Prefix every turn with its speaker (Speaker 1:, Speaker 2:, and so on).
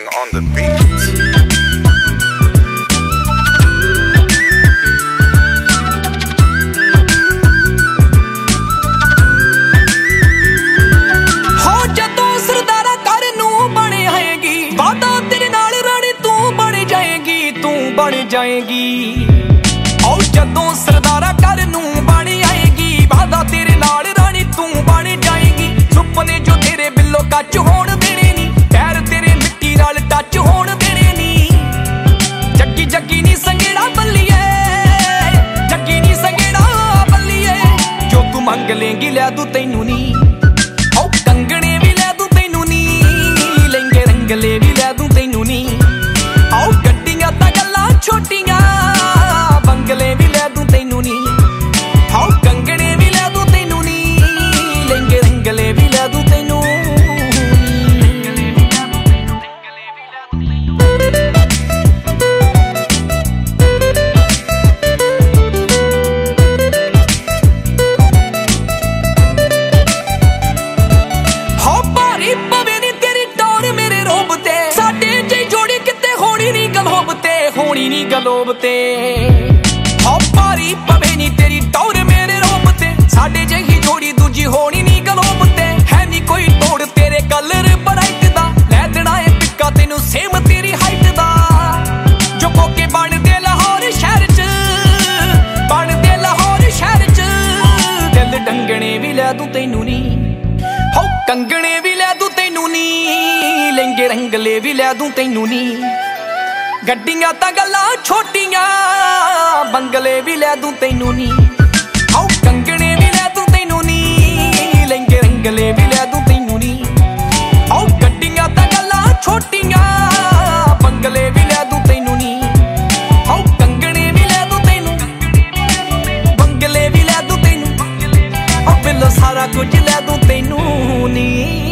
Speaker 1: on the beat.
Speaker 2: जाएगी और जदों सरदारा घर नूं बन आएगी वादा तेरे नाल रानी तू बन जाएगी सुपने जो तेरे बिल्लो कच होण देने नी पैर तेरे मिट्टी नाल टच होण देने नी जग्गी जग्गी नी संगेड़ा बल्लिए जग्गी नी संगेड़ा बल्लिए जो तू मंग लेंगी लै दूं तैनू नी ओ कंगणे भी लै दूं तैनू नी लहंगे रंगले भी लै दूं तैनू नी आओ गड्डियां तां छोटियां बंगले भी लै दूं तैनू नी आओ कंगणे भी लै दूं तैनू नी लहंगे रंगले भी लै दूं तैनू हो भारी पवे नी तेरी टौर मेरे रोब ते साडे जे जोड़ी किते होनी नी गलोब ते होनी नी गलोब ते हो भारी पवे नी तेरी टौर मेरे रोब ते साडे जही जोड़ी दूजी होनी नी गलोब ते है नी कोई तोड़ तेरे कलर ब्राइट दा लै देना है पिक्का तेनू सेम तेरी हाइट दा जो कोके बन दे लाहौर शहर च बन दे लाहौर शहर च दिल डंगणे भी लै दूं तैनू नी हो कंगणे भी लै दूं तैनू नी लहंगे रंगले भी लै दूं तैनू नी गड्डियां तां गल्लां छोटियां बंगले भी लै दूं तैनू नी आओ कंगणे भी लै दूं तैनू नी लहंगे रंगले भी लै दूं तैनू नी आओ गड्डियां तां गल्लां छोटियां बंगले भी लै दूं तैनू नी आओ कंगणे भी लै दूं तैनू बंगले भी लै दूं तैनू ओ बिल्लो सारा कुछ लै दूं तैनू नी।